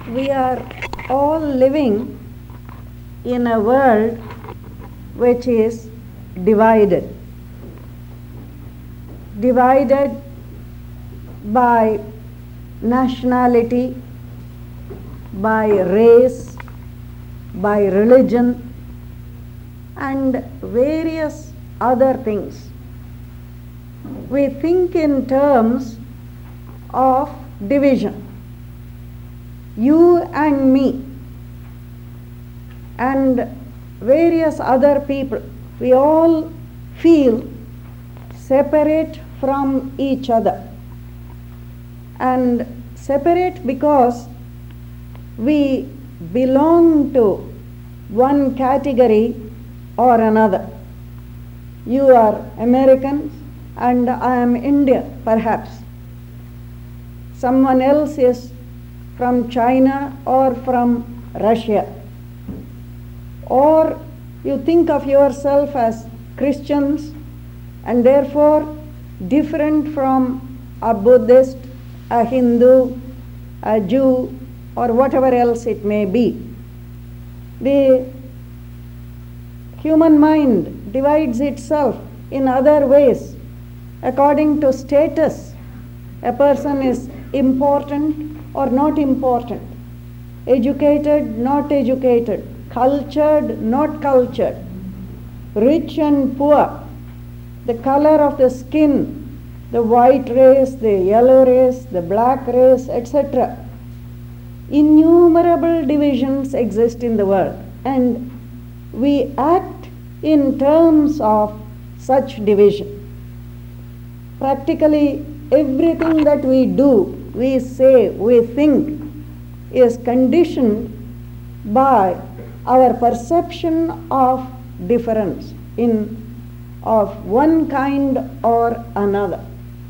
we are all living in a world which is divided. Divided by nationality, by race, by religion, and various other things. We think in terms of division. You and me and various other people, we all feel separate from each other. And separate because we belong to one category or another. You are American and I am Indian, perhaps. Someone else is from China or from Russia. Or you think of yourself as Christians and therefore different from a Buddhist, a Hindu, a Jew, or whatever else it may be. The human mind divides itself in other ways according to status. A person is important or not important, educated, not educated, cultured, not cultured, rich and poor, the color of the skin, the white race, the yellow race, the black race, etc. Innumerable divisions exist in the world, and we act in terms of such division. Practically everything that we do, we say, we think is conditioned by our perception of difference of one kind or another.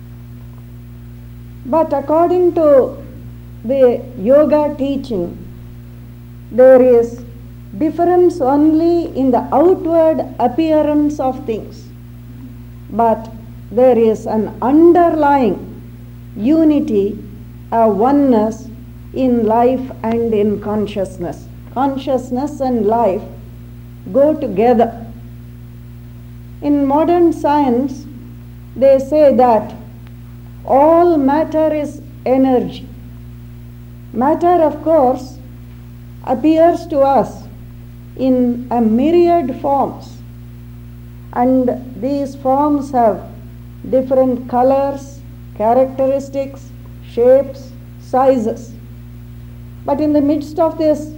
But according to the yoga teaching, there is difference only in the outward appearance of things, but there is an underlying unity, a oneness in life and in consciousness. Consciousness and life go together. In modern science, they say that all matter is energy. Matter, of course, appears to us in a myriad forms, and these forms have different colors, characteristics, shapes, sizes. But in the midst of this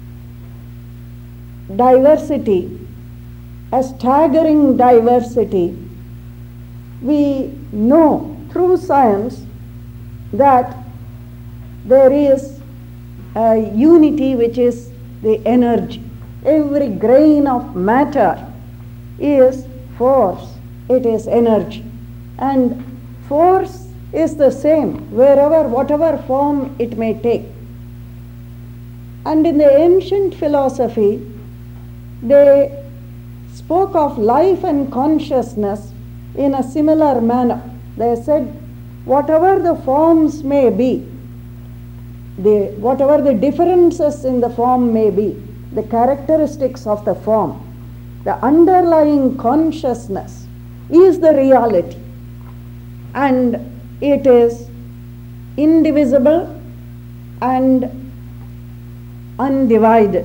diversity, a staggering diversity, we know through science that there is a unity which is the energy. Every grain of matter is force, it is energy. And force is the same wherever, whatever form it may take. And in the ancient philosophy, they spoke of life and consciousness in a similar manner. They said, whatever the forms may be, whatever the differences in the form may be, the characteristics of the form, the underlying consciousness is the reality, and it is indivisible and undivided.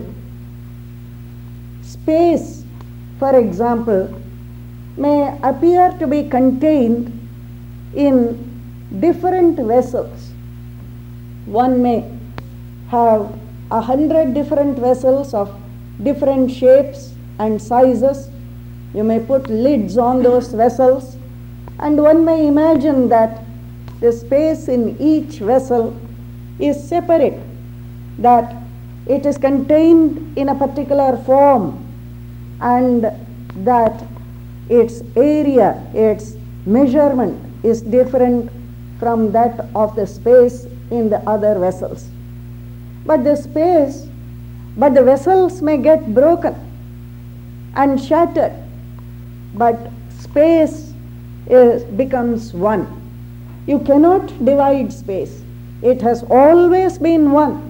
Space, for example, may appear to be contained in different vessels. One may have 100 different vessels of different shapes and sizes. You may put lids on those vessels, and one may imagine that the space in each vessel is separate, that it is contained in a particular form, and that its area, its measurement is different from that of the space in the other vessels. But the vessels may get broken and shattered, but space becomes one. You cannot divide space. It has always been one.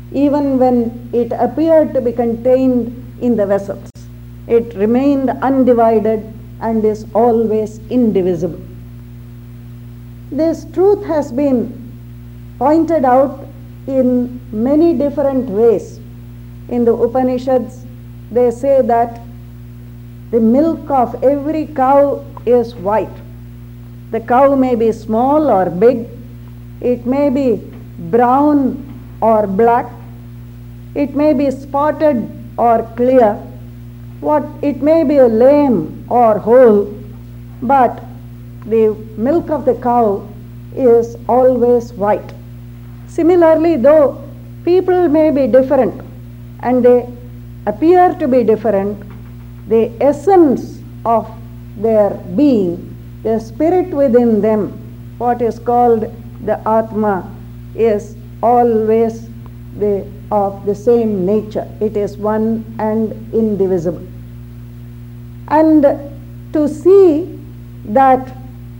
even when it appeared to be contained in the vessels. It remained undivided and is always indivisible. This truth has been pointed out in many different ways. In the Upanishads, they say that the milk of every cow is white. The cow may be small or big, it may be brown or black, it may be spotted or clear, it may be lame or whole, but the milk of the cow is always white. Similarly, though people may be different and they appear to be different, the essence of their being, the spirit within them, what is called the Atma, is always of the same nature. It is one and indivisible. And to see that,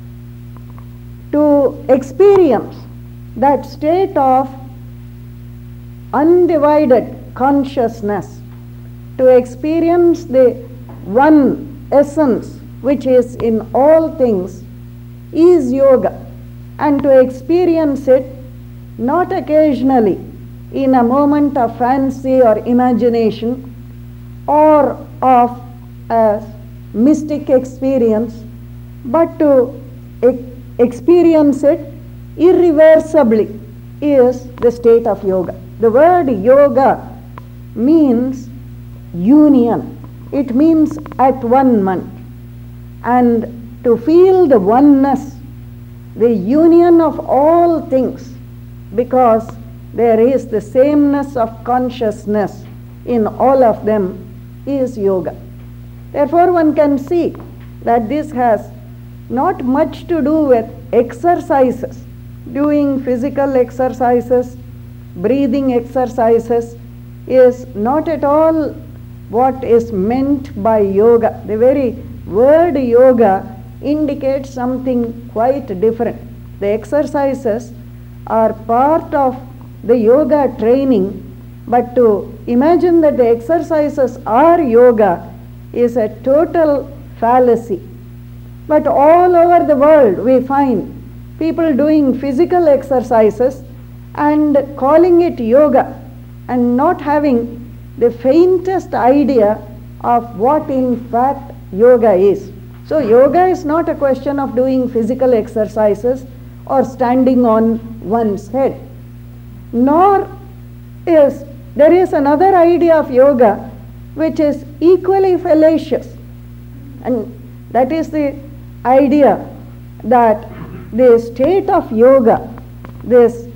to experience that state of undivided consciousness, to experience the one essence which is in all things, is yoga. And to experience it not occasionally in a moment of fancy or imagination or of a mystic experience, but to experience it irreversibly, is the state of yoga. The word yoga means union. It means at one moment. And to feel the oneness, the union of all things, because there is the sameness of consciousness in all of them, is yoga. Therefore, one can see that this has not much to do with exercises, doing physical exercises, breathing exercises is not at all what is meant by yoga. The very word yoga indicates something quite different. The exercises are part of the yoga training, but to imagine that the exercises are yoga is a total fallacy. But all over the world we find people doing physical exercises and calling it yoga and not having the faintest idea of what in fact yoga is. So yoga is not a question of doing physical exercises or standing on one's head. Nor is there is another idea of yoga which is equally fallacious, and that is the idea that the state of yoga, this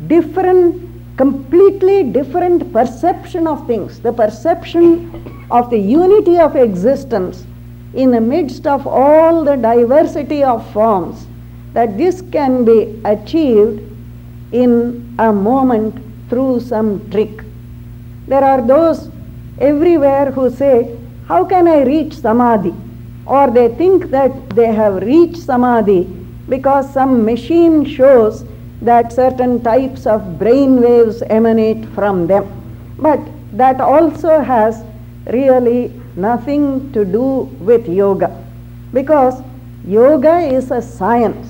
completely different perception of things, the perception of the unity of existence in the midst of all the diversity of forms, that this can be achieved in a moment through some trick. There are those everywhere who say, how can I reach samadhi? Or they think that they have reached samadhi because some machine shows that certain types of brain waves emanate from them. But that also has really nothing to do with yoga, because yoga is a science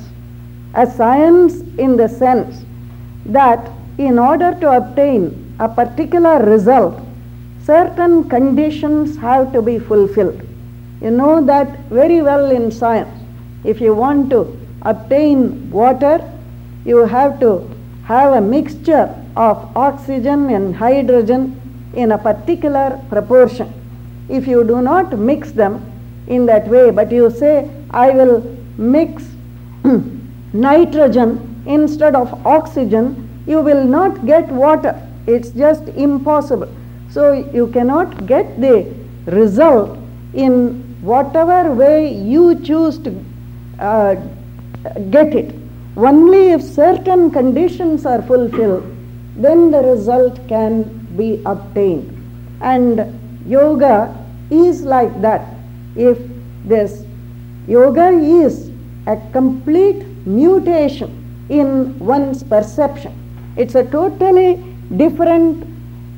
in the sense that in order to obtain a particular result, certain conditions have to be fulfilled. You know that very well in science. If you want to obtain water, you have to have a mixture of oxygen and hydrogen in a particular proportion. If you do not mix them in that way, but you say, I will mix nitrogen instead of oxygen, you will not get water. It's just impossible. So you cannot get the result in whatever way you choose to get it. Only if certain conditions are fulfilled, then the result can be obtained. And yoga is like that. If this yoga is a complete mutation in one's perception, it's a totally different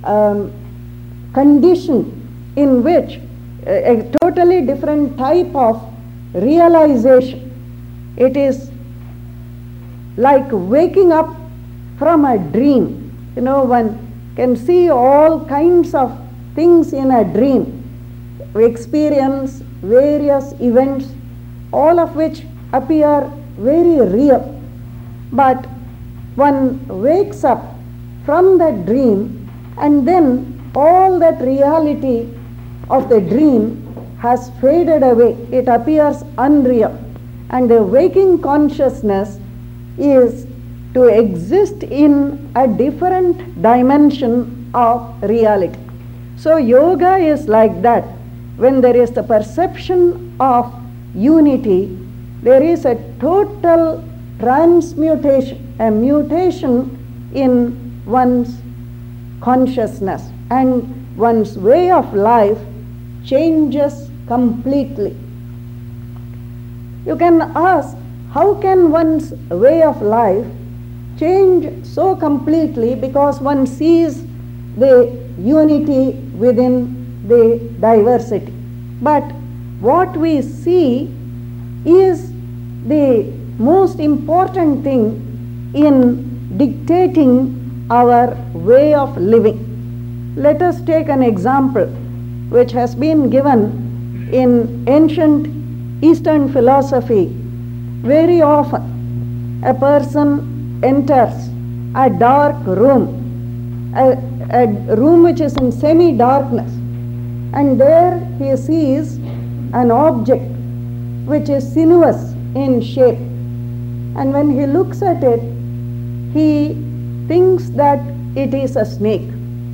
condition in which a totally different type of realization. It is like waking up from a dream. One can see all kinds of things in a dream. We experience various events, all of which appear very real. But one wakes up from that dream, and then all that reality of the dream has faded away. It appears unreal. And the waking consciousness is to exist in a different dimension of reality. So yoga is like that. When there is the perception of unity, there is a total transmutation, a mutation in one's consciousness, and one's way of life changes completely. You can ask, how can one's way of life change so completely? Because one sees the unity within the diversity. But what we see is the most important thing in dictating our way of living. Let us take an example which has been given in ancient Eastern philosophy. Very often a person enters a dark room, a room which is in semi-darkness, and there he sees an object which is sinuous in shape. And when he looks at it, he thinks that it is a snake.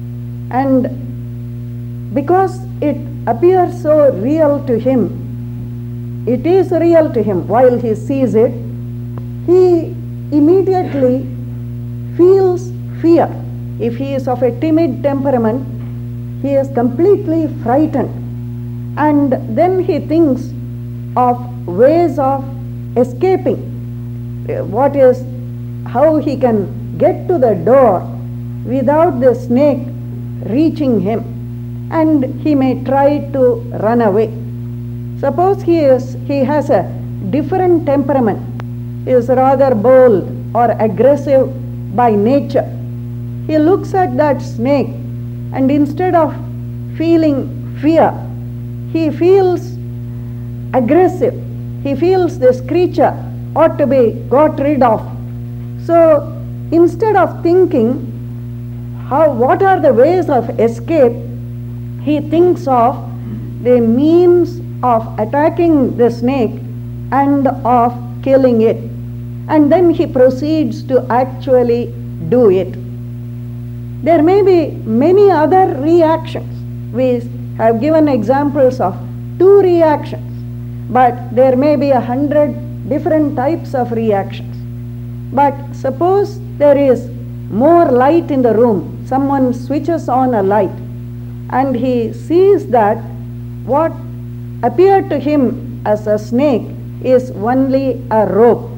And because it appears so real to him, it is real to him while he sees it, he immediately feels fear. If he is of a timid temperament, he is completely frightened. And then he thinks of ways of escaping. How he can get to the door without the snake reaching him, and he may try to run away. Suppose he has a different temperament, he is rather bold or aggressive by nature. He looks at that snake, and instead of feeling fear, he feels aggressive. He feels this creature ought to be got rid of. So instead of thinking what are the ways of escape, he thinks of the means of attacking the snake and of killing it. And then he proceeds to actually do it. There may be many other reactions. We have given examples of 2 reactions, but there may be 100 different types of reactions. But suppose there is more light in the room. Someone switches on a light, and he sees that what appeared to him as a snake is only a rope.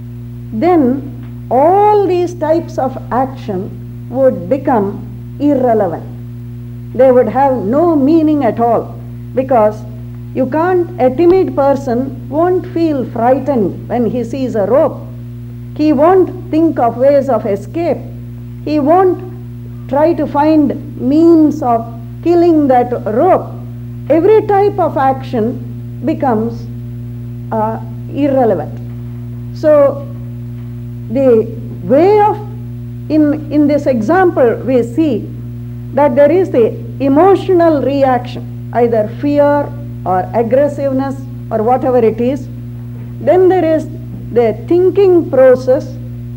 Then all these types of action would become irrelevant. They would have no meaning at all, because a timid person won't feel frightened when he sees a rope. He won't think of ways of escape. He won't try to find means of killing that rope. Every type of action becomes irrelevant. So the way of, in this example, we see that there is the emotional reaction, either fear or aggressiveness or whatever it is. Then there is the thinking process,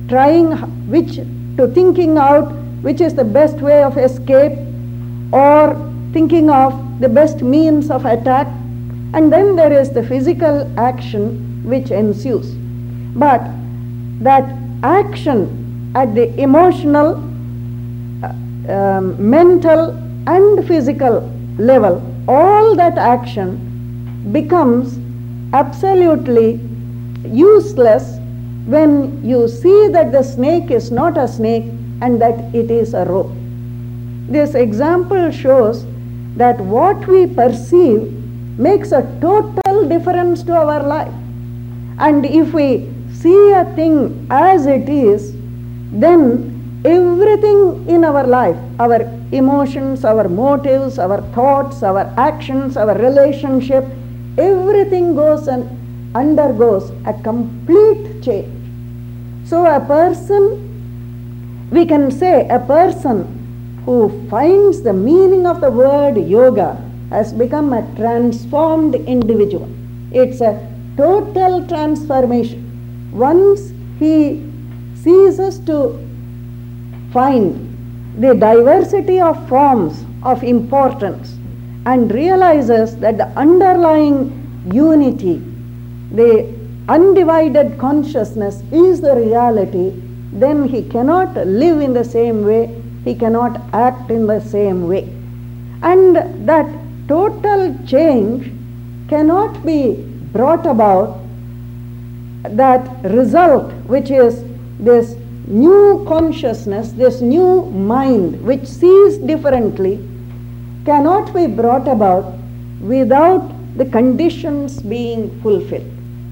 thinking out which is the best way of escape, or thinking of the best means of attack. And then there is the physical action which ensues. But that action at the emotional, mental and physical level, all that action becomes absolutely useless when you see that the snake is not a snake and that it is a rope. this example shows that what we perceive makes a total difference to our life. And if we see a thing as it is, then everything in our life, our emotions, our motives, our thoughts, our actions, our relationship, everything goes and undergoes a complete change. So a person, we can say a person who finds the meaning of the word yoga has become a transformed individual. It's a total transformation. Once he ceases to find the diversity of forms of importance and realizes that the underlying unity, the undivided consciousness is the reality, then he cannot live in the same way, he cannot act in the same way. And that total change cannot be brought about, that result which is this new consciousness, this new mind which sees differently, cannot be brought about without the conditions being fulfilled.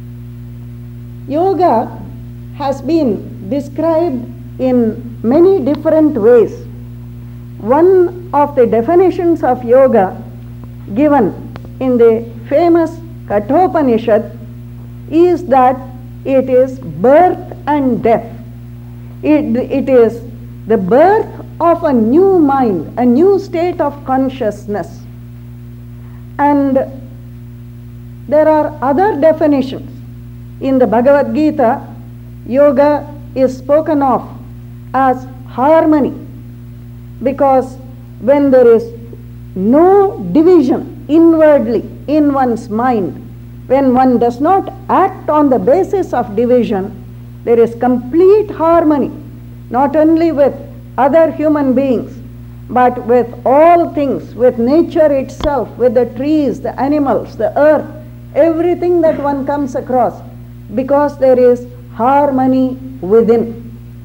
Yoga has been described in many different ways. One of the definitions of yoga given in the famous Kathopanishad is that it is birth and death. It is the birth of a new mind, a new state of consciousness. And there are other definitions. In the Bhagavad Gita, yoga is spoken of as harmony, because when there is no division inwardly in one's mind, when one does not act on the basis of division, there is complete harmony, not only with other human beings, but with all things, with nature itself, with the trees, the animals, the earth, everything that one comes across, because there is harmony within.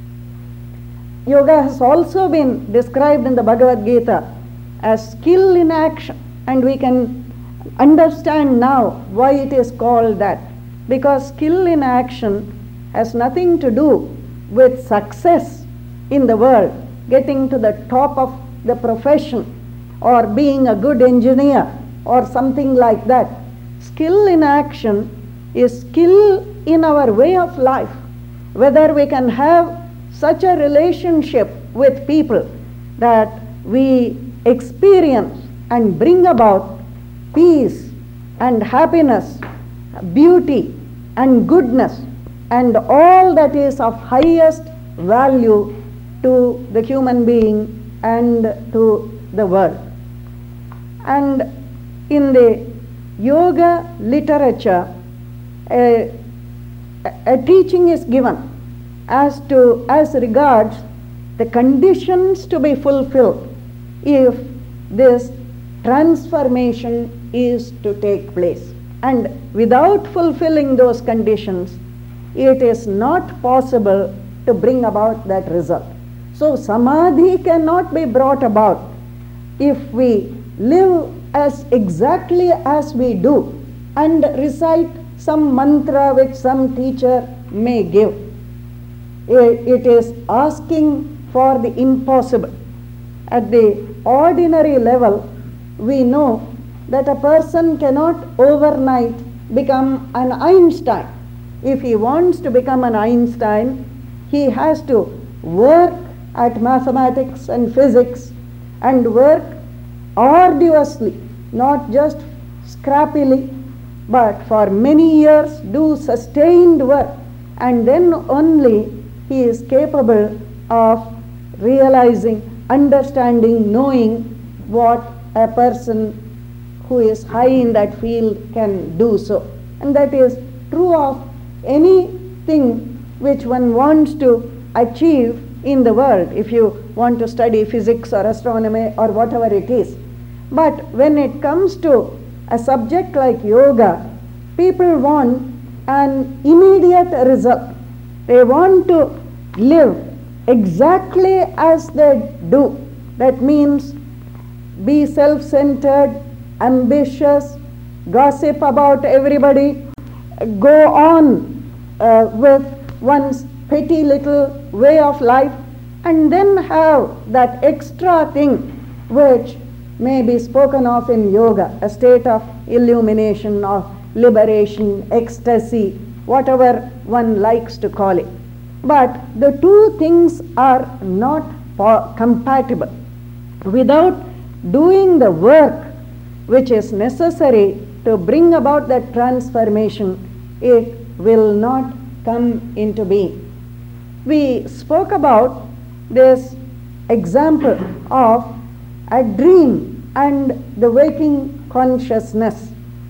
Yoga has also been described in the Bhagavad Gita as skill in action, and we can understand now why it is called that, because skill in action has nothing to do with success in the world, getting to the top of the profession or being a good engineer or something like that. Skill in action is skill in our way of life, whether we can have such a relationship with people that we experience and bring about peace and happiness, beauty and goodness, and all that is of highest value to the human being and to the world. And in the yoga literature, a teaching is given as regards the conditions to be fulfilled if this transformation is to take place. And without fulfilling those conditions, it is not possible to bring about that result. So samadhi cannot be brought about if we live as exactly as we do and recite some mantra which some teacher may give. It is asking for the impossible. At the ordinary level, we know that a person cannot overnight become an Einstein. If he wants to become an Einstein, he has to work at mathematics and physics and work arduously, not just scrappily, but for many years do sustained work, and then only he is capable of realizing, understanding, knowing what a person who is high in that field can do so. And that is true of anything which one wants to achieve in the world, if you want to study physics or astronomy or whatever it is. But when it comes to a subject like yoga, people want an immediate result. They want to live exactly as they do. That means be self-centered, ambitious, gossip about everybody, go on with one's petty little way of life, and then have that extra thing which may be spoken of in yoga, a state of illumination or liberation, ecstasy, whatever one likes to call it. But the two things are not compatible. Without doing the work which is necessary to bring about that transformation, it will not come into being. We spoke about this example of a dream and the waking consciousness.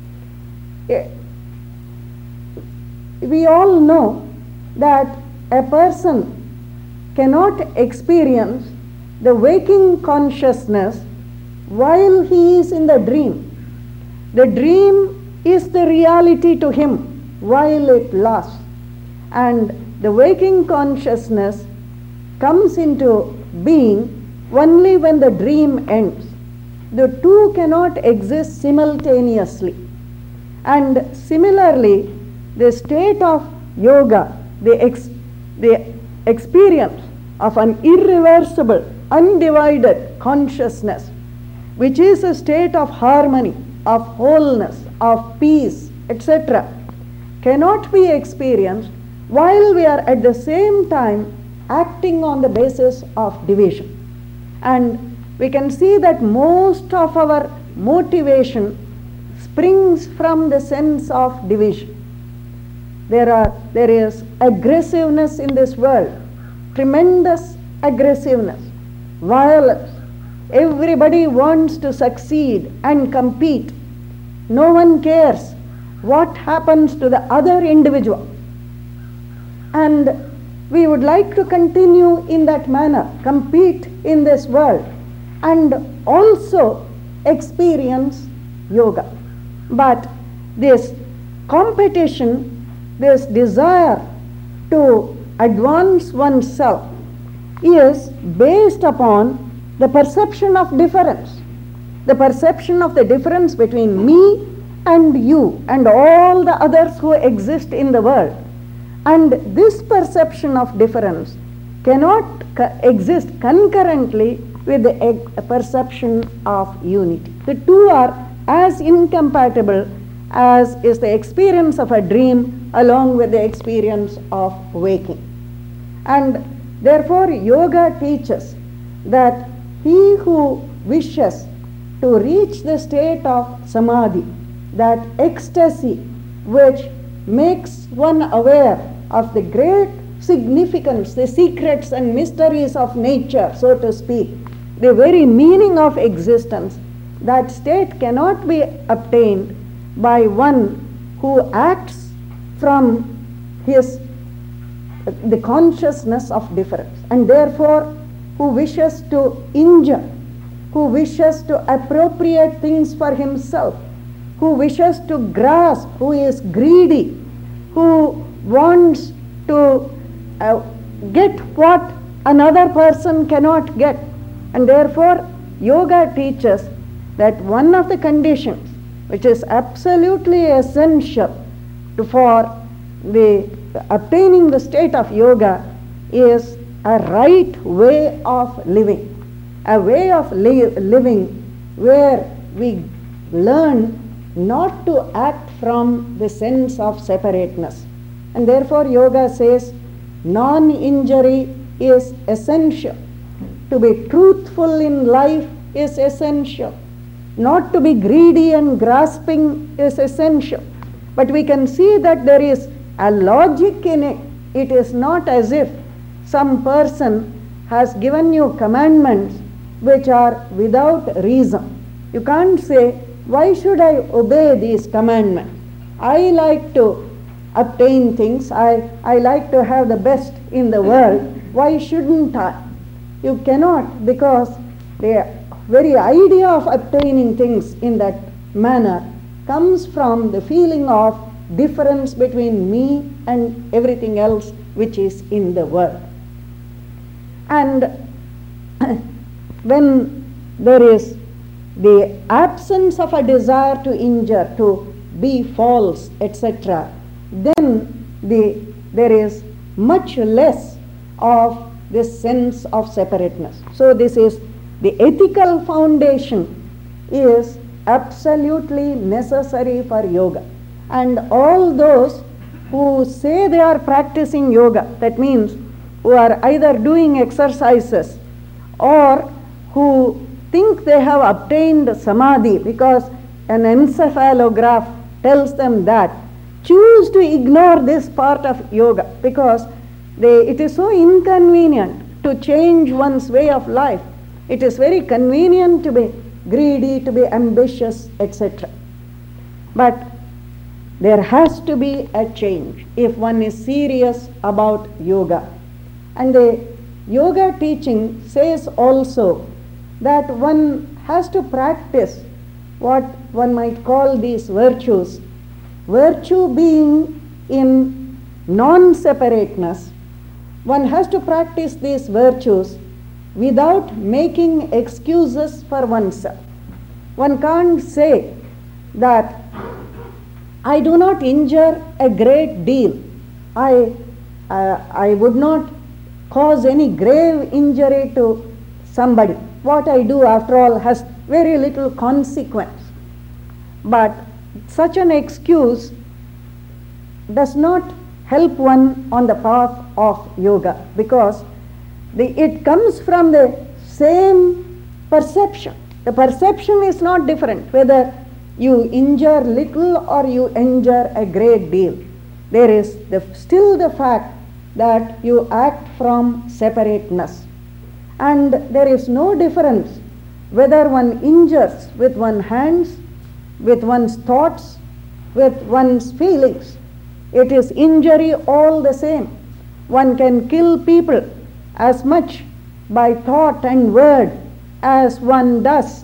We all know that a person cannot experience the waking consciousness while he is in the dream. The dream is the reality to him while it lasts, and the waking consciousness comes into being only when the dream ends. The two cannot exist simultaneously. And similarly, the state of yoga, the experience of an irreversible, undivided consciousness, which is a state of harmony, of wholeness, of peace, etc., cannot be experienced while we are at the same time acting on the basis of division. And we can see that most of our motivation springs from the sense of division. There is aggressiveness in this world, tremendous aggressiveness, violence. Everybody wants to succeed and compete. No one cares what happens to the other individual. And we would like to continue in that manner, compete in this world, and also experience yoga. But this competition, this desire to advance oneself is based upon the perception of difference, the perception of the difference between me and you and all the others who exist in the world. And this perception of difference cannot exist concurrently with the perception of unity. The two are as incompatible as is the experience of a dream along with the experience of waking. And therefore yoga teaches that he who wishes to reach the state of samadhi, that ecstasy which makes one aware of the great significance, the secrets and mysteries of nature, so to speak, the very meaning of existence, that state cannot be obtained by one who acts from the consciousness of difference, and therefore who wishes to injure, who wishes to appropriate things for himself, who wishes to grasp, who is greedy, who wants to get what another person cannot get. And therefore yoga teaches that one of the conditions which is absolutely essential for the obtaining the state of yoga is a right way of living, a way of living where we learn not to act from the sense of separateness. And therefore yoga says non-injury is essential. To be truthful in life is essential. Not to be greedy and grasping is essential. But we can see that there is a logic in it. It is not as if some person has given you commandments which are without reason. You can't say, why should I obey these commandments? I like to obtain things. I like to have the best in the world. Why shouldn't I? You cannot, because the very idea of obtaining things in that manner comes from the feeling of difference between me and everything else which is in the world. And when there is the absence of a desire to injure, to be false, etc., then there is much less of this sense of separateness. So this is the ethical foundation is absolutely necessary for yoga. And all those who say they are practicing yoga, that means who are either doing exercises or who think they have obtained samadhi because an encephalograph tells them that, choose to ignore this part of yoga because it is so inconvenient to change one's way of life. It is very convenient to be greedy, to be ambitious, etc. But there has to be a change if one is serious about yoga. And the yoga teaching says also that one has to practice what one might call these virtues. Virtue being in non-separateness, one has to practice these virtues without making excuses for oneself. One can't say that I do not injure a great deal. I would not cause any grave injury to somebody. What I do, after all, has very little consequence. But such an excuse does not help one on the path of yoga, because it comes from the same perception. The perception is not different, whether you injure little or you injure a great deal. There is still the fact that you act from separateness. And there is no difference whether one injures with one's hands, with one's thoughts, with one's feelings. It is injury all the same. One can kill people as much by thought and word as one does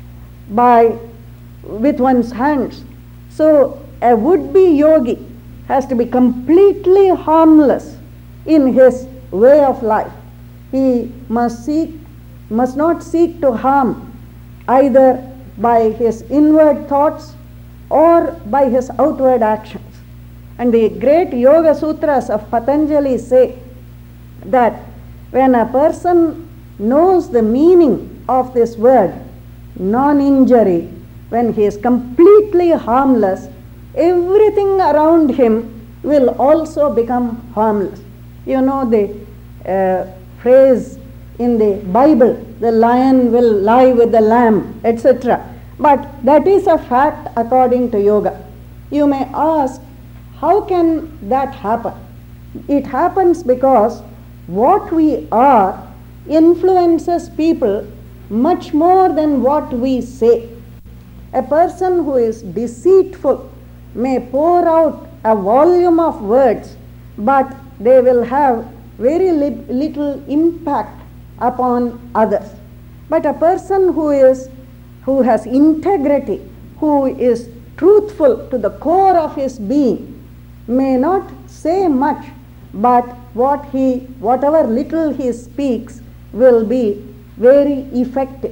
with one's hands. So a would-be yogi has to be completely harmless in his way of life. He must not seek to harm either by his inward thoughts or by his outward actions. And the great Yoga Sutras of Patanjali say that when a person knows the meaning of this word, non-injury, when he is completely harmless, everything around him will also become harmless. You know the phrase in the Bible, the lion will lie with the lamb, etc. But that is a fact according to yoga. You may ask, how can that happen? It happens because what we are influences people much more than what we say. A person who is deceitful may pour out a volume of words, but they will have very little impact upon others. But a person who has integrity, who is truthful to the core of his being, may not say much, but whatever little he speaks will be very effective.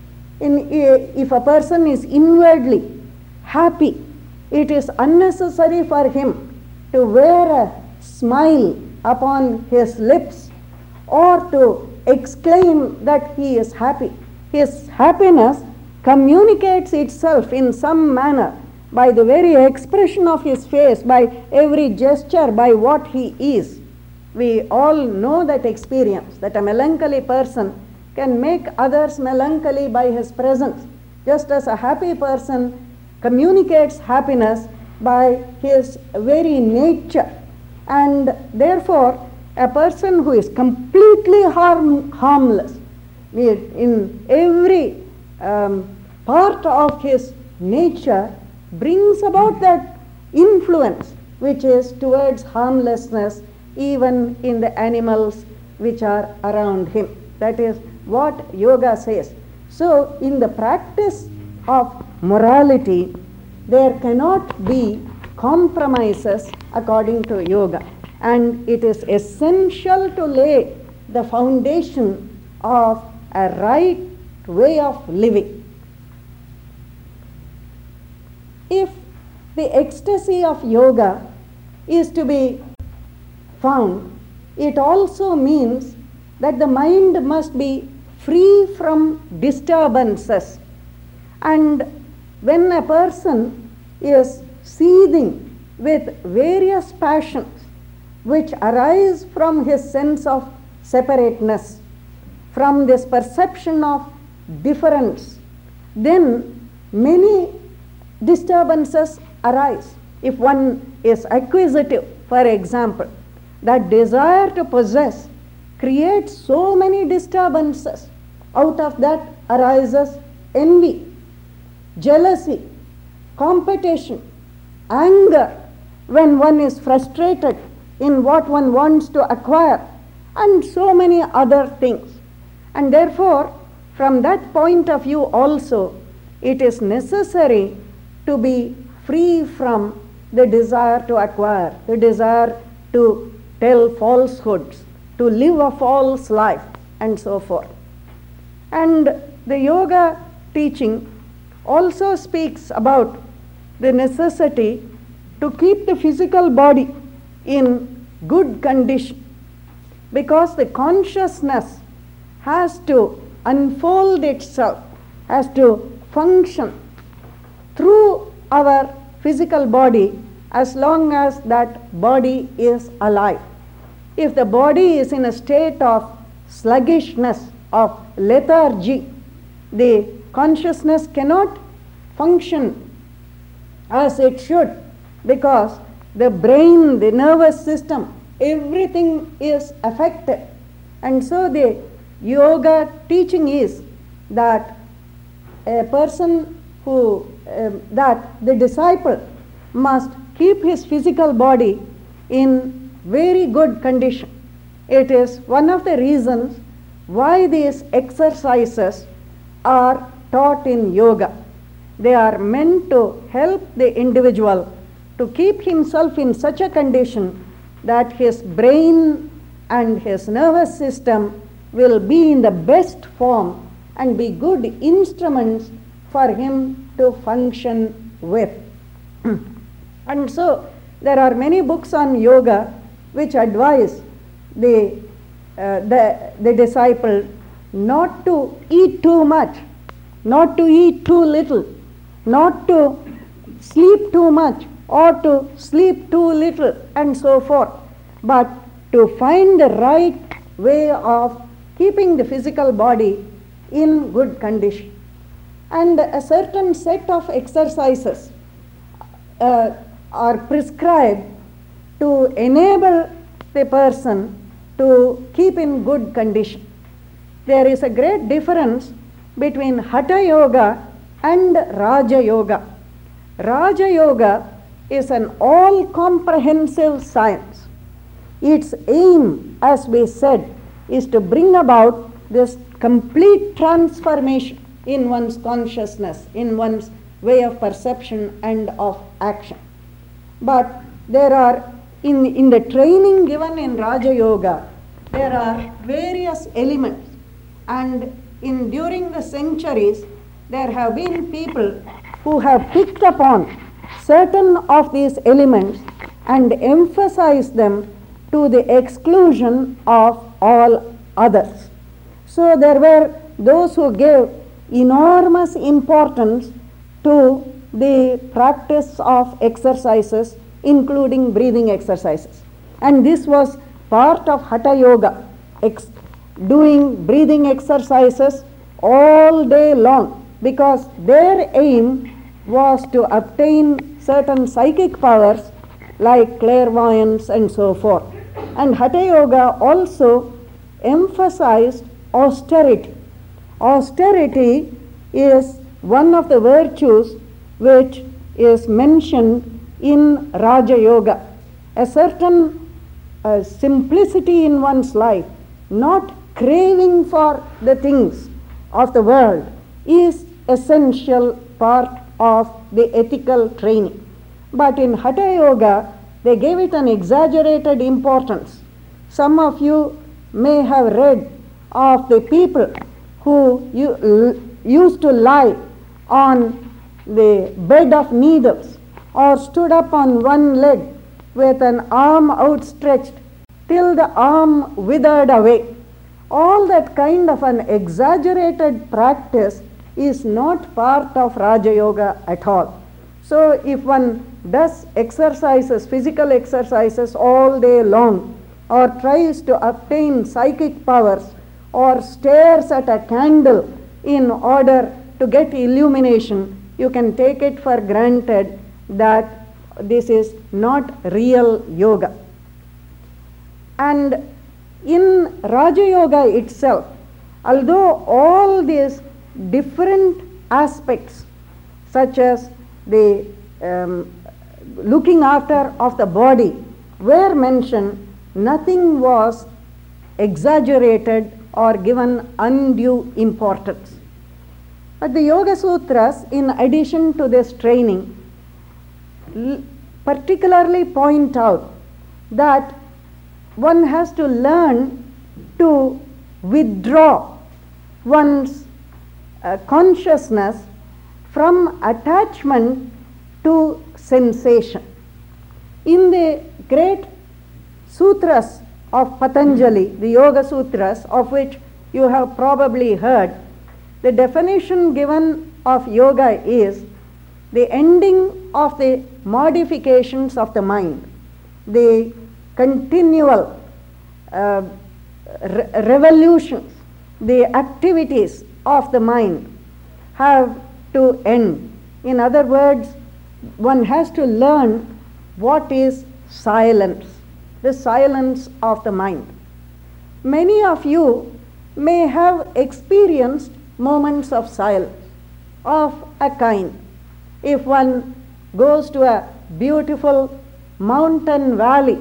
If a person is inwardly happy, it is unnecessary for him to wear a smile upon his lips or to exclaim that he is happy. His happiness communicates itself in some manner by the very expression of his face, by every gesture, by what he is. We all know that experience, that a melancholy person can make others melancholy by his presence, just as a happy person communicates happiness by his very nature. And therefore, a person who is completely harmless in every part of his nature brings about that influence which is towards harmlessness even in the animals which are around him. That is what yoga says. So in the practice of morality, there cannot be compromises according to yoga, and it is essential to lay the foundation of a right way of living. If the ecstasy of yoga is to be found, it also means that the mind must be free from disturbances. And when a person is seething with various passions which arise from his sense of separateness, from this perception of difference, then many disturbances arise. If one is acquisitive, for example, that desire to possess creates so many disturbances. Out of that arises envy, jealousy, competition, anger when one is frustrated in what one wants to acquire, and so many other things. And therefore, from that point of view also, it is necessary to be free from the desire to acquire, the desire to tell falsehoods, to live a false life, and so forth. And the yoga teaching also speaks about the necessity to keep the physical body in good condition, because the consciousness has to unfold itself, has to function through our physical body as long as that body is alive. If the body is in a state of sluggishness, of lethargy, the consciousness cannot function as it should, because the brain, the nervous system, everything is affected. And so the yoga teaching is that a person that the disciple must keep his physical body in very good condition. It is one of the reasons why these exercises are taught in yoga. They are meant to help the individual to keep himself in such a condition that his brain and his nervous system will be in the best form and be good instruments for him to function with. And so there are many books on yoga which advise the disciple not to eat too much, not to eat too little, not to sleep too much or to sleep too little, and so forth, but to find the right way of keeping the physical body in good condition. And a certain set of exercises are prescribed to enable the person to keep in good condition. There is a great difference between Hatha Yoga and Raja Yoga. Raja Yoga is an all-comprehensive science. Its aim, as we said, is to bring about this complete transformation in one's consciousness, in one's way of perception and of action. But there are, in the training given in Raja Yoga, there are various elements, and during the centuries there have been people who have picked upon certain of these elements and emphasized them to the exclusion of all others. So there were those who gave enormous importance to the practice of exercises, including breathing exercises. And this was part of Hatha Yoga, doing breathing exercises all day long, because their aim was to obtain certain psychic powers like clairvoyance and so forth. And Hatha Yoga also emphasized austerity. Austerity is one of the virtues which is mentioned in Raja Yoga. A certain simplicity in one's life, not craving for the things of the world, is essential part of the ethical training. But in Hatha Yoga, they gave it an exaggerated importance. Some of you may have read of the people who used to lie on the bed of needles or stood up on one leg with an arm outstretched till the arm withered away. All that kind of an exaggerated practice is not part of Raja Yoga at all. So if one does exercises, physical exercises all day long, or tries to obtain psychic powers, or stares at a candle in order to get illumination, you can take it for granted that this is not real yoga. And in Raja Yoga itself, although all these different aspects, such as the looking after of the body, were mentioned, nothing was exaggerated or given undue importance. But the Yoga Sutras, in addition to this training, particularly point out that one has to learn to withdraw one's consciousness from attachment to sensation. In the great sutras of Patanjali, the Yoga Sutras, of which you have probably heard, the definition given of yoga is the ending of the modifications of the mind, the continual revolutions, the activities of the mind have to end. In other words, one has to learn what is silence, the silence of the mind. Many of you may have experienced moments of silence of a kind. If one goes to a beautiful mountain valley,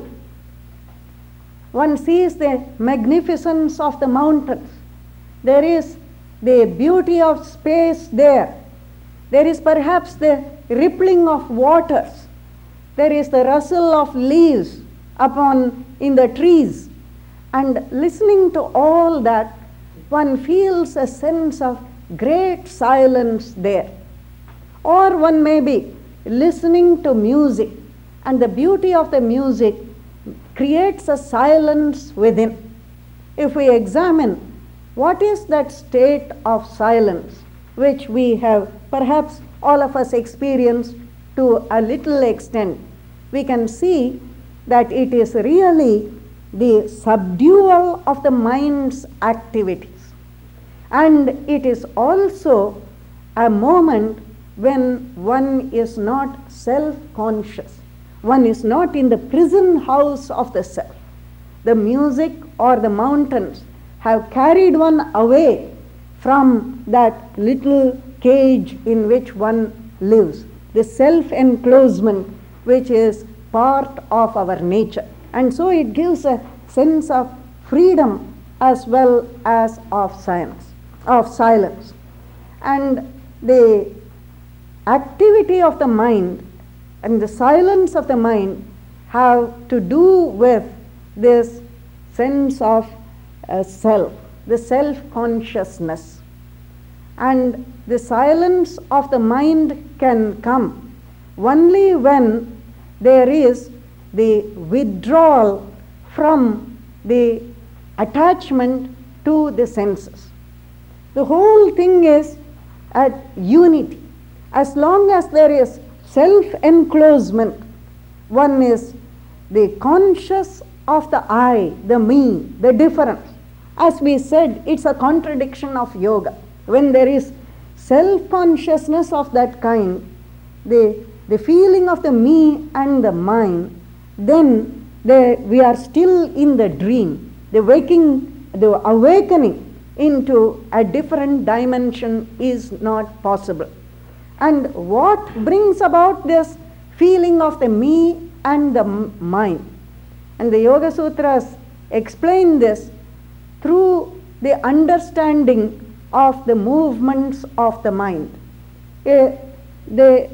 one sees the magnificence of the mountains. There is the beauty of space there. There is perhaps the rippling of waters. There is the rustle of leaves in the trees. And listening to all that, one feels a sense of great silence there. Or one may be listening to music, and the beauty of the music creates a silence within. If we examine what is that state of silence which we have perhaps all of us experienced to a little extent, we can see that it is really the subdual of the mind's activities. And it is also a moment when one is not self-conscious. One is not in the prison house of the self. The music or the mountains have carried one away from that little cage in which one lives, the self-enclosement which is part of our nature. And so it gives a sense of freedom as well as of silence. And the activity of the mind and the silence of the mind have to do with this sense of self, the self-consciousness. And the silence of the mind can come only when there is the withdrawal from the attachment to the senses. The whole thing is at unity. As long as there is self-enclosement, one is the conscious of the I, the me, the difference. As we said, it's a contradiction of yoga. When there is self-consciousness of that kind, the feeling of the me and the mine, then we are still in the dream. The awakening into a different dimension is not possible. And what brings about this feeling of the me and the mind? And the Yoga Sutras explain this through the understanding of the movements of the mind. The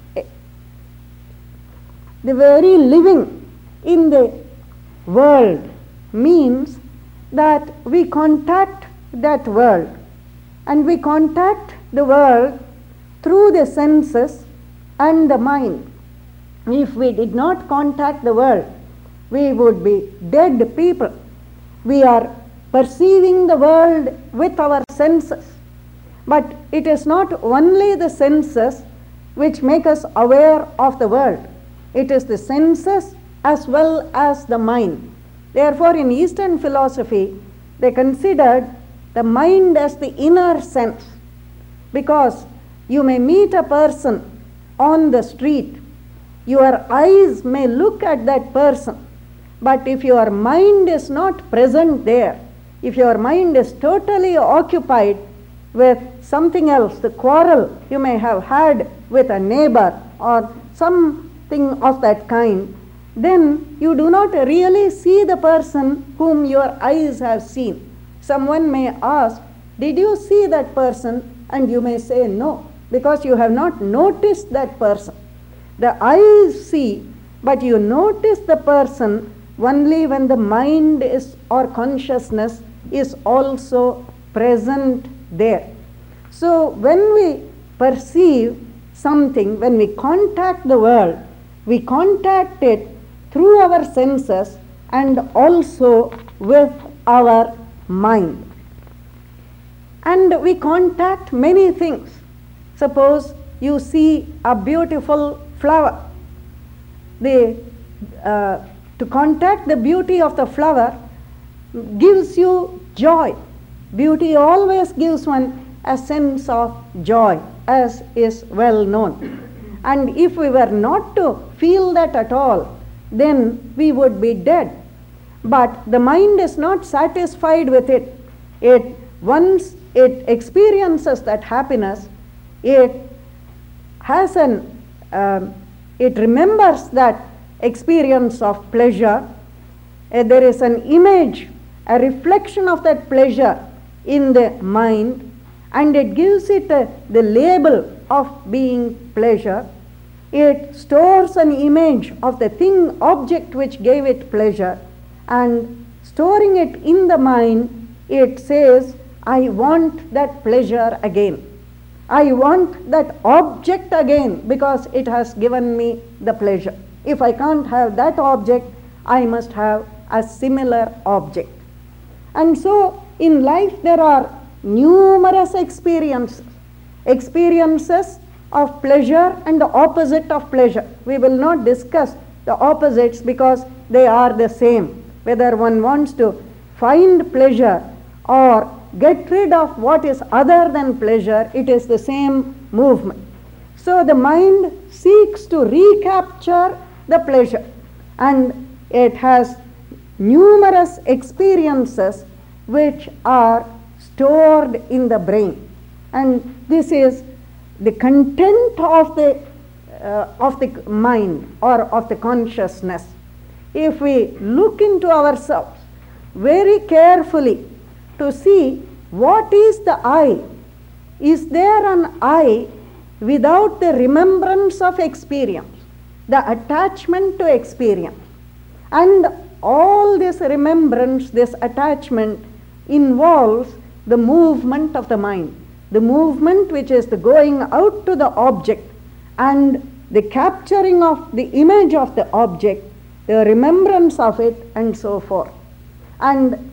very living in the world means that we contact that world And we contact the world through the senses and the mind. If we did not contact the world, we would be dead people. We are perceiving the world with our senses. But it is not only the senses which make us aware of the world. It is the senses as well as the mind. Therefore, in Eastern philosophy, they considered the mind as the inner sense, because you may meet a person on the street, your eyes may look at that person, but if your mind is not present there, if your mind is totally occupied with something else, the quarrel you may have had with a neighbor or something of that kind, then you do not really see the person whom your eyes have seen. Someone may ask, did you see that person? And you may say no, because you have not noticed that person. The eyes see, but you notice the person only when the mind is or consciousness is also present there. So when we perceive something, when we contact the world, we contact it through our senses and also with our mind. And we contact many things. Suppose you see a beautiful flower. To contact the beauty of the flower gives you joy. Beauty always gives one a sense of joy, as is well known. And if we were not to feel that at all, then we would be dead. But the mind is not satisfied with it. Once it experiences that happiness, it remembers that experience of pleasure. There is an image, a reflection of that pleasure in the mind, and it gives it the label of being pleasure. It stores an image of the thing, object which gave it pleasure, and storing it in the mind, it says, I want that pleasure again. I want that object again because it has given me the pleasure. If I can't have that object, I must have a similar object. And so in life there are numerous experiences of pleasure and the opposite of pleasure. We will not discuss the opposites because they are the same. Whether one wants to find pleasure or get rid of what is other than pleasure, it is the same movement. So the mind seeks to recapture the pleasure, and it has numerous experiences which are stored in the brain, and this is the content of the mind or of the consciousness. If we look into ourselves very carefully to see what is the I, is there an I without the remembrance of experience, the attachment to experience? And all this remembrance, this attachment involves the movement of the mind, the movement which is the going out to the object and the capturing of the image of the object, the remembrance of it, and so forth. And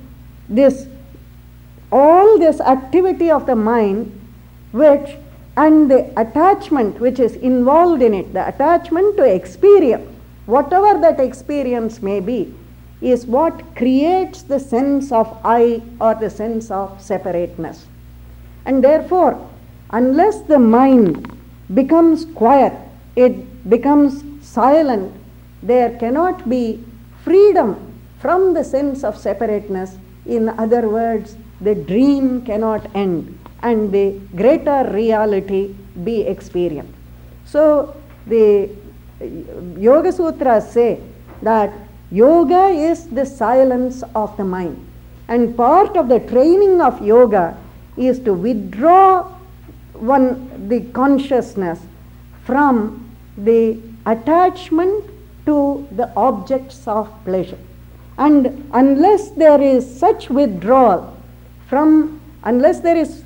all this activity of the mind and the attachment which is involved in it, the attachment to experience, whatever that experience may be, is what creates the sense of I or the sense of separateness. And therefore, unless the mind becomes quiet, it becomes silent, there cannot be freedom from the sense of separateness. In other words, the dream cannot end and the greater reality be experienced. So the Yoga Sutras say that yoga is the silence of the mind, and part of the training of yoga is to withdraw the consciousness from the attachment to the objects of pleasure. And unless there is such withdrawal unless there is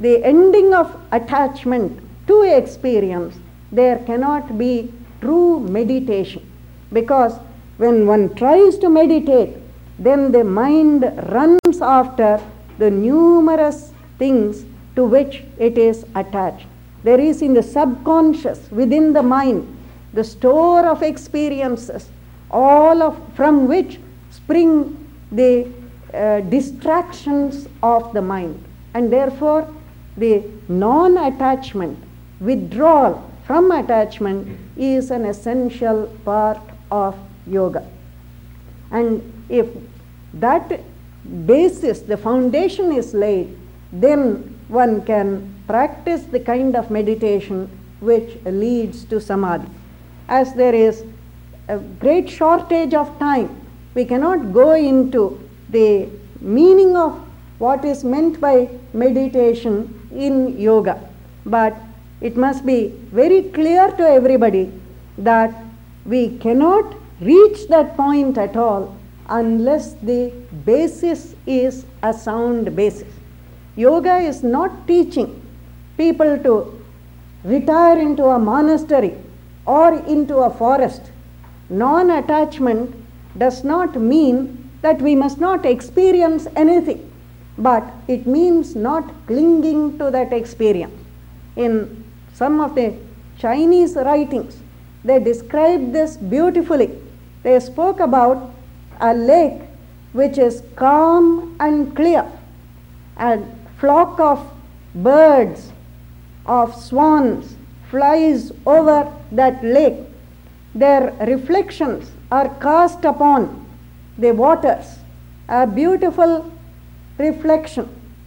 the ending of attachment to experience, there cannot be true meditation. Because when one tries to meditate, then the mind runs after the numerous things to which it is attached. There is in the subconscious, within the mind, the store of experiences, from which spring the distractions of the mind. And therefore, the non-attachment, withdrawal from attachment is an essential part of yoga. And if that basis, the foundation is laid, then one can practice the kind of meditation which leads to samadhi. As there is a great shortage of time, we cannot go into the meaning of what is meant by meditation in yoga. But it must be very clear to everybody that we cannot reach that point at all unless the basis is a sound basis. Yoga is not teaching people to retire into a monastery or into a forest. Non-attachment does not mean that we must not experience anything, but it means not clinging to that experience. In some of the Chinese writings, they described this beautifully. They spoke about a lake which is calm and clear. A flock of birds, of swans, flies over that lake. Their reflections are cast upon the waters, a beautiful reflection.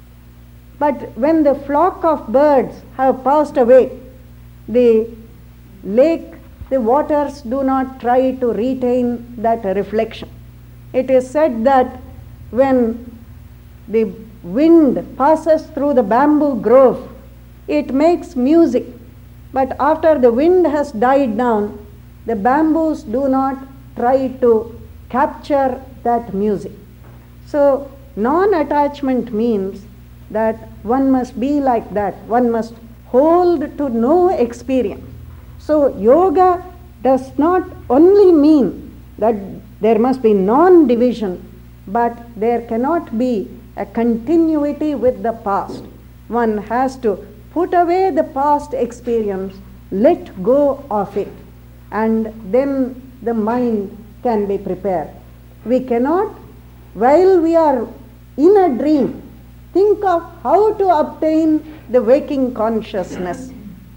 But when the flock of birds have passed away, the lake, the waters do not try to retain that reflection. It is said that when the wind passes through the bamboo grove, it makes music. But after the wind has died down, the bamboos do not try to capture that music. So non-attachment means that one must be like that. One must hold to no experience. So yoga does not only mean that there must be non-division, but there cannot be a continuity with the past. One has to put away the past experience, let go of it, and then the mind can be prepared. We cannot, while we are in a dream, think of how to obtain the waking consciousness.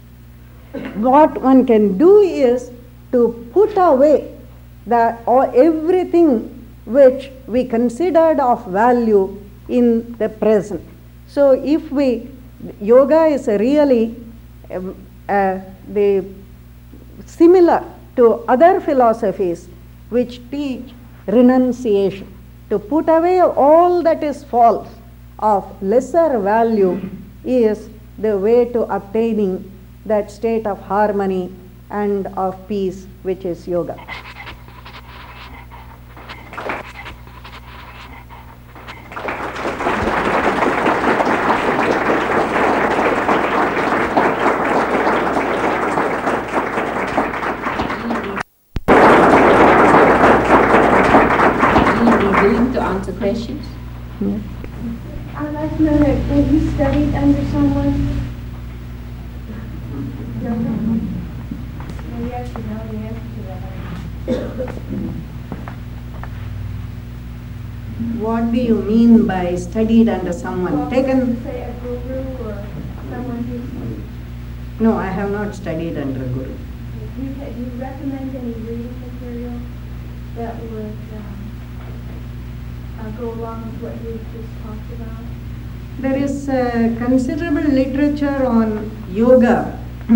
What one can do is to put away everything which we considered of value in the present. So if yoga is really similar to other philosophies which teach renunciation, to put away all that is false of lesser value is the way to obtaining that state of harmony and of peace which is yoga. Questions? Yes. I'd like to know that have you studied under someone? Maybe I should know the answer to that. What do you mean by studied under someone? Well, Taken? say a guru or someone who's. No, I have not studied under a guru. Do you recommend any reading material that would go along with what you just talked about? There is considerable literature on yoga,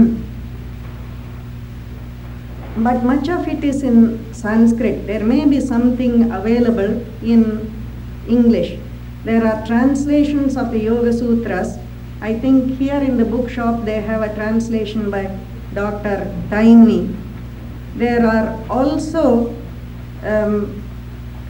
but much of it is in Sanskrit. There may be something available in English. There are translations of the Yoga Sutras. I think here in the bookshop they have a translation by Dr. Taini. There are also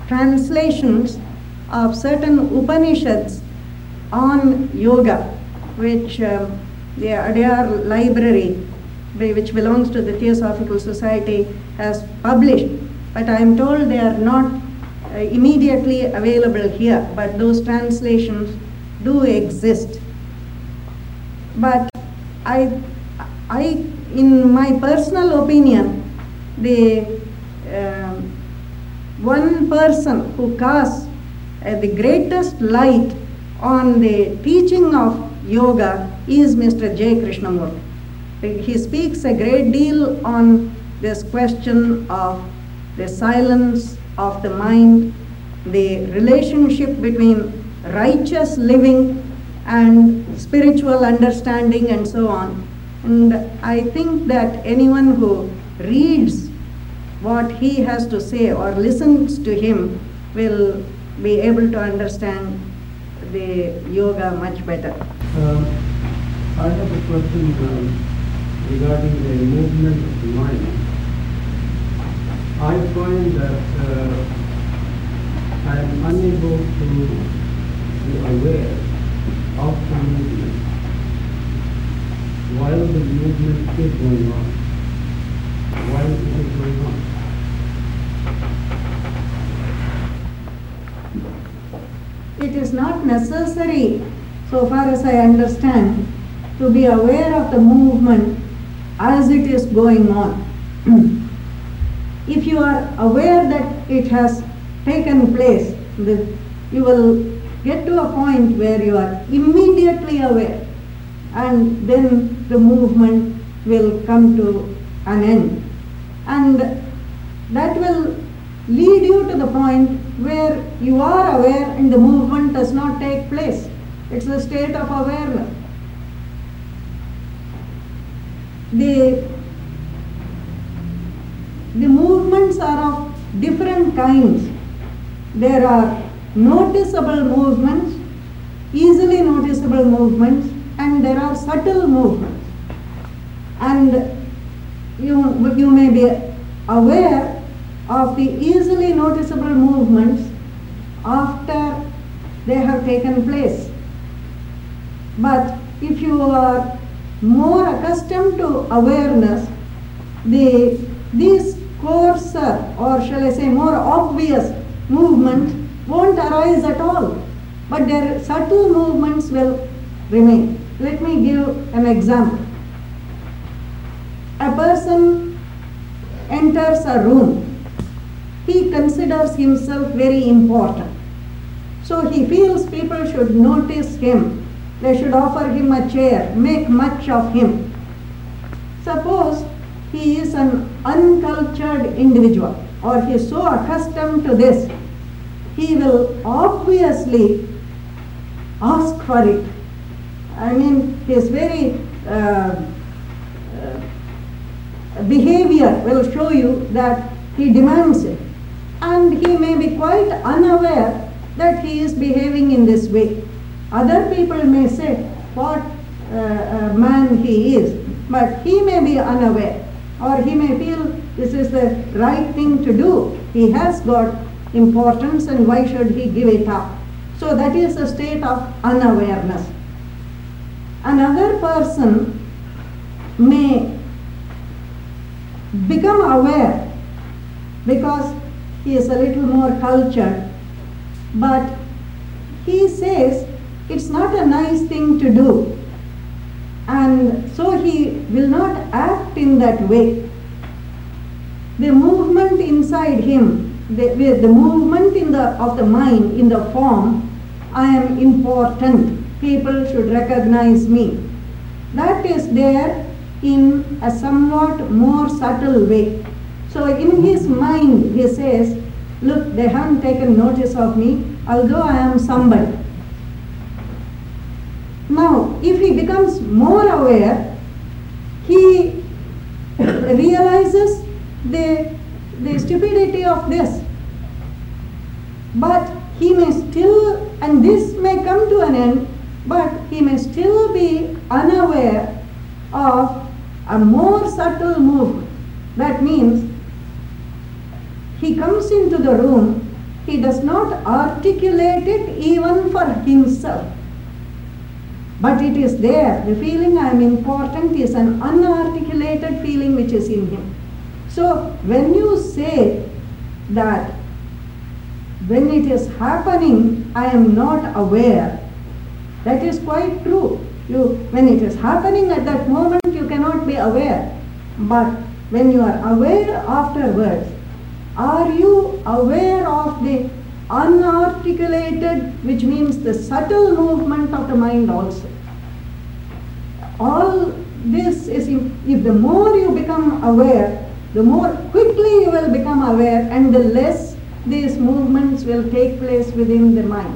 translations of certain Upanishads on yoga. which the Adyar Library, which belongs to the Theosophical Society, has published, but I am told they are not immediately available here, but those translations do exist. But in my personal opinion, the one person who casts the greatest light on the teaching of yoga is Mr. J. Krishnamurti. He speaks a great deal on this question of the silence of the mind, the relationship between righteous living and spiritual understanding and so on. And I think that anyone who reads what he has to say or listens to him will be able to understand the yoga much better. I have a question regarding the movement of the mind. I find that I am unable to be aware of the movement while the movement is going on. While it is going on. It is not necessary, so far as I understand, to be aware of the movement as it is going on. If you are aware that it has taken place, you will get to a point where you are immediately aware, and then the movement will come to an end. And that will lead you to the point where you are aware and the movement does not take place. It's a state of awareness. The movements are of different kinds. There are noticeable movements, easily noticeable movements, and there are subtle movements. And you may be aware of the easily noticeable movements after they have taken place. But if you are more accustomed to awareness, these coarser, or shall I say more obvious movements won't arise at all, but their subtle movements will remain. Let me give an example. A person enters a room. He considers himself very important. So he feels people should notice him. They should offer him a chair, make much of him. Suppose he is an uncultured individual, or he is so accustomed to this, he will obviously ask for it. I mean, his very behavior will show you that he demands it. And he may be quite unaware that he is behaving in this way. Other people may say what a man he is, but he may be unaware, or he may feel this is the right thing to do. He has got importance, and why should he give it up? So that is a state of unawareness. Another person may become aware because he is a little more cultured, but he says it's not a nice thing to do, and so he will not act in that way. The movement inside him, the movement of the mind in the form, I am important, people should recognize me, that is there in a somewhat more subtle way. So in his mind he says, look, they haven't taken notice of me, although I am somebody. Now, if he becomes more aware, he realizes the stupidity of this. But he may still, and this may come to an end, but he may still be unaware of a more subtle movement. That means he comes into the room, he does not articulate it even for himself. but it is there. The feeling I am important is an unarticulated feeling which is in him. So when you say that when it is happening, I am not aware, that is quite true. When it is happening at that moment, you cannot be aware. But when you are aware afterwards, are you aware of the unarticulated, which means the subtle movement of the mind also? All this is, if the more you become aware, the more quickly you will become aware, and the less these movements will take place within the mind.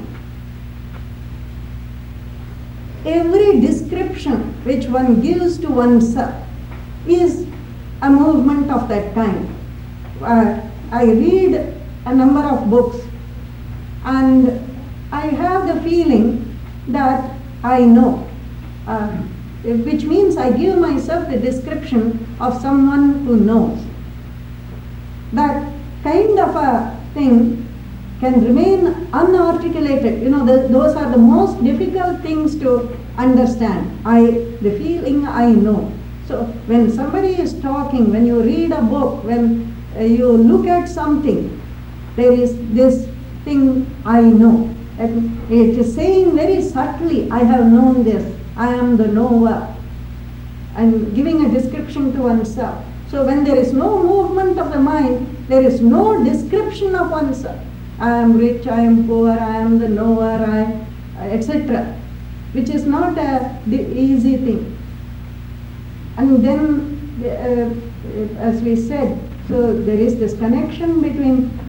Every description which one gives to oneself is a movement of that kind. I read a number of books and I have the feeling that I know, which means I give myself the description of someone who knows. That kind of a thing can remain unarticulated. Those are the most difficult things to understand. The feeling I know. So when somebody is talking, when you read a book, when you look at something, there is this thing I know. And it is saying very subtly, I have known this, I am the knower, and giving a description to oneself. So when there is no movement of the mind, there is no description of oneself. I am rich, I am poor, I am the knower, etc., which is not the easy thing. And then, as we said, so there is this connection between